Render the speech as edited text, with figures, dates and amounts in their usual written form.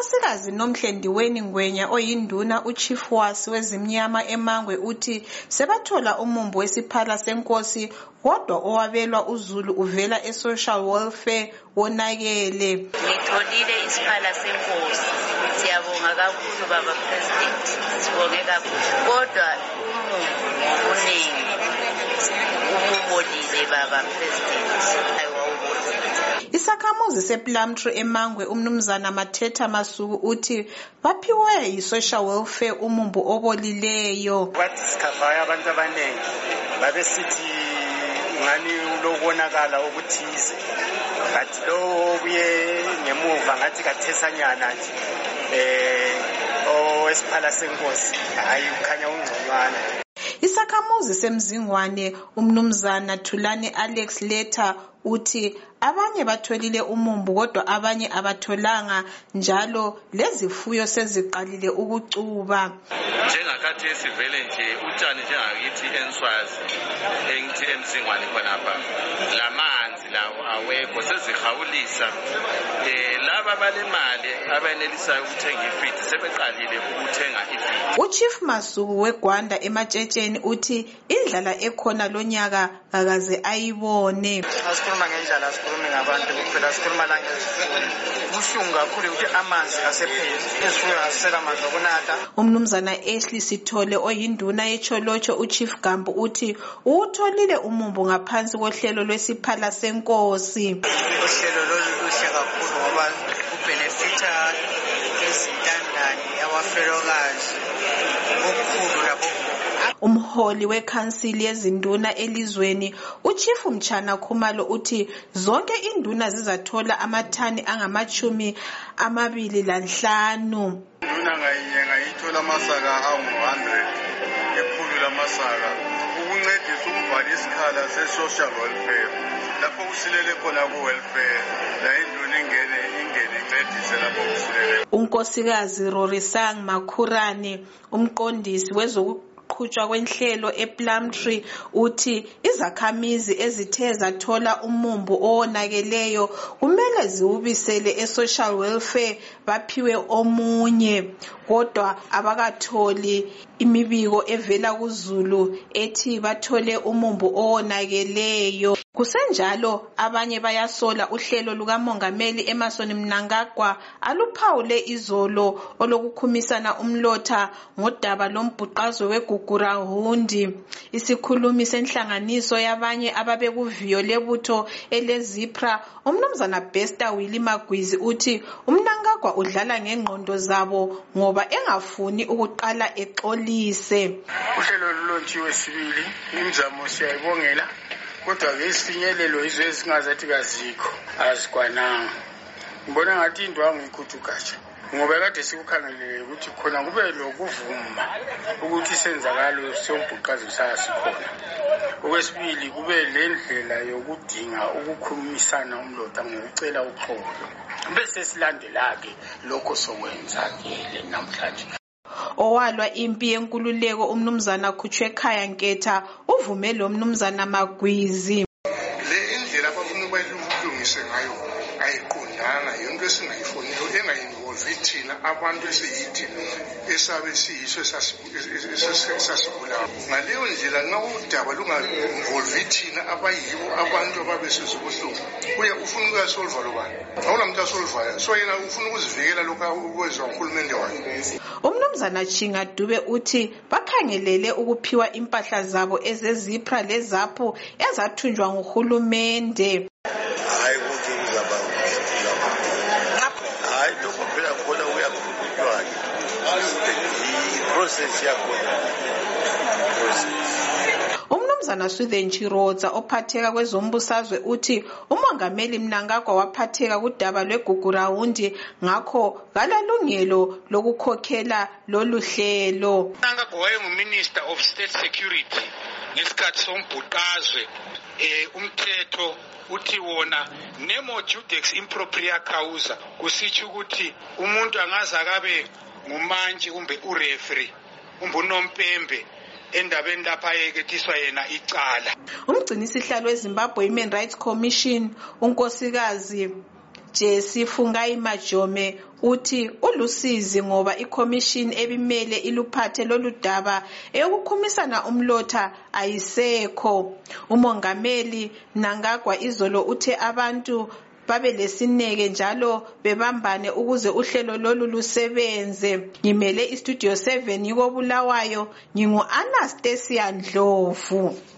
unkosikazi Nomhlendiweni Ngwenya oyinduna uchief wasi wezimnyama eMangwe uthi sebathola umumbu wesiphala senkosi kodwa owabelwa uZulu uvela e-social welfare wonakele. Ngitholile isiphala senkosi. Siyabonga kakhulu baba president. Sibonge kakhulu. Kodwa umumbu uningi. Ubonile baba president. Isakhamuzi sePlumtree eMangwe umnumzana Mathetha Masuku uthi baphiwe yi-social welfare umumbu obolileyo. Wathi sikhavaya abantu abaningi babesithi ngani ulobonakala okuthize. Bathi lo buye ngemuva ngathi kathesanyana nje. Owesiphala senkosi hayi ukhanya ungconywana. Isakhamuzi semzingwane umnumzana Thulani Alex Leta uthi abanye batholile umumbu kodwa abanye abatholanga njalo lezifuyo seziqalile ukucuba. Njengakathi esivele nje utshani njengakithi eNswazi engithi emzingwane khonapha lamanzi lawo awekho sezihawulisa laba balemali abenelisayo ukuthenga ifeed sebeqalile ukuthenga ifeed. Uchief Masuku weGwanda eMatshetsheni uthi indlala ekhona lonyaka akaze ayibone. Asikhuluma ngendlala asikhulumi ngabantu kuphela asikhuluma la ngezifuyo. Kubuhlungu kakhulu ukuthi amanzi asepheli. Izifuyo azisela amanzi okunatha. Umnumzana Ashley Sithole oyinduna yeCholotsho uChief Gambu uthi utholile umumbu ngaphansi kohlelo lwesiphala senkosi. Uhlelo loluhle kakhulu ngoba ubenefita izintandane abafelokazi okukhulu lapho. Umholi weKhansili yezinduna elizweni uChief Mchana Khumalo uthi zonke induna zizathola amathani angamachumi 25. Induna ngayithola amasaka angu-100 ephulu lamasaka ukuncedisa ukubhala isikhala se-social welfare lapho kusilele khona ku-welfare la induna ingene incedise lapho kusilele. Unkosikazi Rorisang Makhurane umqondisi wezokuqhutshwa kwenhlelo ePlumtree uthi izakhamizi ezithe zathola umumbu owonakeleyo kumele ziwubisele e-social welfare baphiwe omunye kodwa abakatholi imibiko evela kuZulu ethi bathole umumbu owonakeleyo. Kusenjalo abanye bayasola uhlelo lukaMongameli Emmerson Mnangagwa aluphawule izolo olokukhumisana umlotha ngodaba lombhuqazo weGugurahundi. Isikhulumi senhlanganiso yabanye ababekuviyo lebutho eleZipra umnumzana Bester Willie Magwizi uthi uMnangagwa udlala ngengqondo zabo ngoba engafuni ukuqala exolise. Uhlelo lulontshiwe sibili imizamo siyayibongela kodwa ke isifinyelelo izwe esingazathi kazikho azikwananga. Ngibona ngathi indwangu ikhuthukatsha ngoba kade sikukhangelele ukuthi khona kube lokuvuma ukuthi isenzakalo sombhuqazo sayasikhona. Okwesibili kube lendlela yokudinga ukukhulumisana umlotha ngokucela uxolo bese silandela-ke lokho sokwenzakele namhlanje. Owalwa impi yenkululeko umnumzana Khutshwekhaya Nketha uvume lo mnumzana Magwizi. Le indlela abafuna ukulungise ngayo ayiqondanga yonke esingayifoniyo engayinvolve thina abantu esiyithi esabe siyiso esasibulawa. Ngaleyo ndlela nxa udaba lunga-involve thina abayibo abantu ababesizobuhlungu ufuna ukuyasolva lobani awunamuntu asolvayo so yena ufuna ukuzivikela lokhu ukwenziwa nguhulumende wakhe. Umnumzana Chinga Dube uthi bakhangelele ukuphiwa impahla zabo ezeZipra leZaphu ezathunjwa nguhulumende. Hayi konke kuzaba hayi lokho phela khona uyakhululwa i-process yakhona. Umnumzana Swithen Chirodza ophatheka kwezombusazwe uthi uMongameli Mnangagwa waphatheka kudaba lweGugurahundi ngakho kalalungelo lokukhokhela lolu hlelo. Mnangagwa wayenguMinister of State Security ngesikhathi sombhuqazwe. Umthetho uthi wona nemo judex impropria causa kusitsho ukuthi umuntu angaze akabe ngumantshi kumbe ureferee kumbe unompembe endabeni lapha ayekethiswa yena icala. Umgcinisihlalo weZimbabwe Human Rights Commission unkosikazi Jesse Fungai Majome uthi ulusizi ngoba iCommission ebimele iluphathe loludaba eyokukhumisana umlotha ayisekho. Umongameli Mnangagwa Izolo uthe abantu babe lesineke njalo bebambane ukuze uhlelo lolu lusebenze. Ngimele iStudio 7 yiko Bulawayo, ngingu Anastasia Ndlovu.